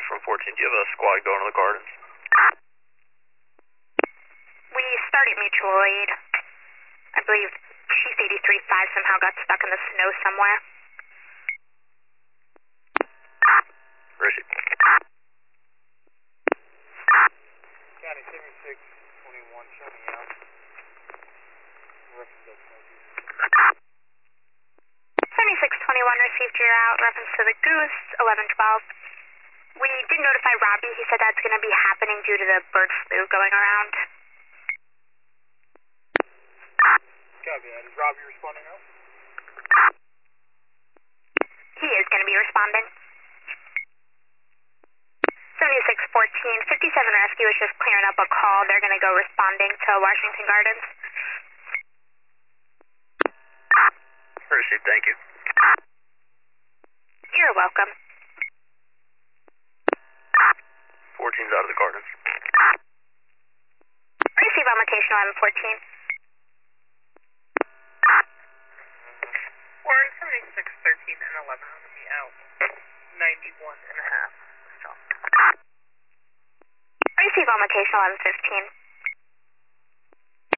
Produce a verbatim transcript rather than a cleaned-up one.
from fourteen. Do you have a squad going to the gardens? We started mutual aid. I believe Chief eighty-three five somehow got stuck in the snow somewhere. Where is he? County seventy-six twenty-one, show me out. Reference seventy-six twenty-one received your out. Reference to the Goose, eleven twelve. We did notify Robbie. He said that's going to be happening due to the bird flu going around. Copy that. Is Robbie responding now? He is going to be responding. seventy-six fourteen, fifty-seven Rescue is just clearing up a call. They're going to go responding to Washington Gardens. Received, thank you. You're welcome. fourteen's out of the gardens. Receive on location eleven fourteen. Warren seventy-six thirteen and eleven on the out. ninety-one and a half. Stop. Receive on location eleven fifteen.